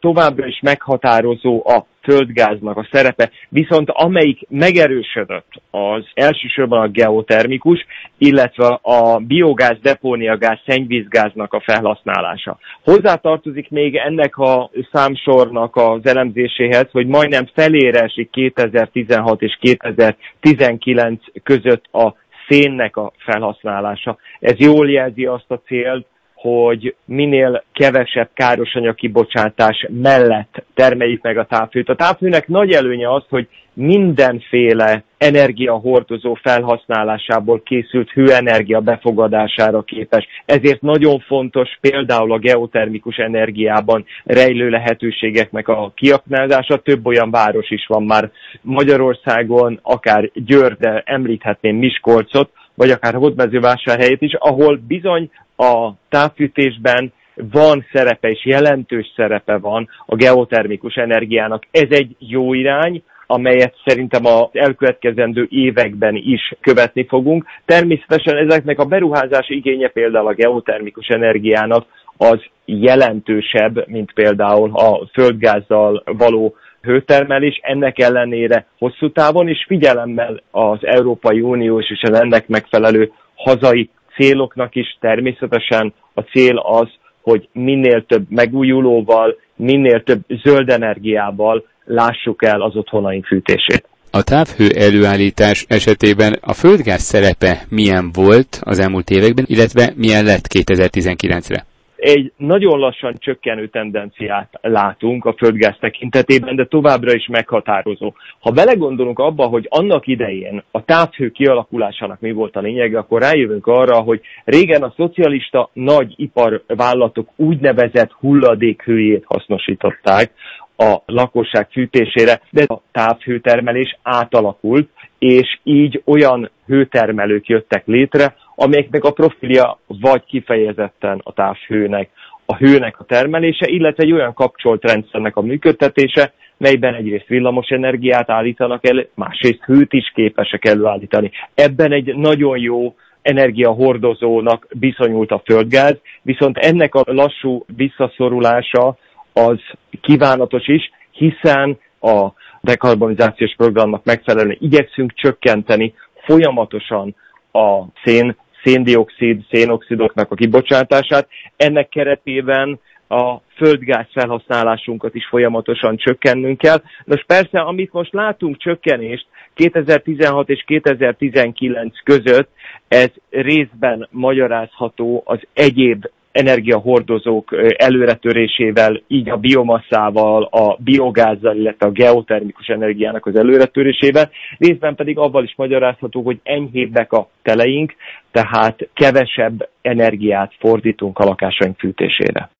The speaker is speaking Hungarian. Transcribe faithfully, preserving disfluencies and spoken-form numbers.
továbbra is meghatározó a földgáznak a szerepe, viszont amelyik megerősödött, az elsősorban a geotermikus, illetve a biogáz, depóniagáz, szennyvízgáznak a felhasználása. Hozzátartozik még ennek a számsornak az elemzéséhez, hogy majdnem felére esik kétezer-tizenhat és kétezer-tizenkilenc között a szénnek a felhasználása. Ez jól jelzi azt a célt, hogy minél kevesebb károsanyag kibocsátás mellett termeljük meg a távhőt. A távhőnek nagy előnye az, hogy mindenféle energiahordozó felhasználásából készült hőenergia befogadására képes. Ezért nagyon fontos például a geotermikus energiában rejlő lehetőségeknek a kiaknázása. Több olyan város is van már Magyarországon, akár Győr, de említhetném Miskolcot, vagy akár Hódmezővásárhelyet is, ahol bizony a távfűtésben van szerepe és jelentős szerepe van a geotermikus energiának. Ez egy jó irány, amelyet szerintem az elkövetkezendő években is követni fogunk. Természetesen ezeknek a beruházási igénye például a geotermikus energiának az jelentősebb, mint például a földgázzal való hőtermelés, ennek ellenére hosszú távon, és figyelemmel az Európai Uniós és az ennek megfelelő hazai céloknak is természetesen a cél az, hogy minél több megújulóval, minél több zöld energiával lássuk el az otthonaink fűtését. A távhő előállítás esetében a földgáz szerepe milyen volt az elmúlt években, illetve milyen lett kétezer-tizenkilencre? Egy nagyon lassan csökkenő tendenciát látunk a földgáz tekintetében, de továbbra is meghatározó. Ha belegondolunk abba, hogy annak idején a távhő kialakulásának mi volt a lényege, akkor rájövünk arra, hogy régen a szocialista nagy iparvállalatok úgynevezett hulladékhőjét hasznosították a lakosság fűtésére, de a távhőtermelés átalakult, és így olyan hőtermelők jöttek létre, amelyeknek a profilja vagy kifejezetten a távhőnek, a hőnek a termelése, illetve egy olyan kapcsolt rendszernek a működtetése, melyben egyrészt villamos energiát állítanak el, másrészt hőt is képesek előállítani. Ebben egy nagyon jó energiahordozónak bizonyult a földgáz, viszont ennek a lassú visszaszorulása az kívánatos is, hiszen a dekarbonizációs programnak megfelelően igyekszünk csökkenteni folyamatosan a szén, széndioxid, szénoxidoknak a kibocsátását. Ennek keretében a földgáz felhasználásunkat is folyamatosan csökkennünk kell. Nos persze, amit most látunk csökkenést kétezer-tizenhat és kétezer-tizenkilenc között, ez részben magyarázható az egyéb energiahordozók előretörésével, így a biomasszával, a biogázzal, illetve a geotermikus energiának az előretörésével, részben pedig avval is magyarázható, hogy enyhébbek a teleink, tehát kevesebb energiát fordítunk a lakásaink fűtésére.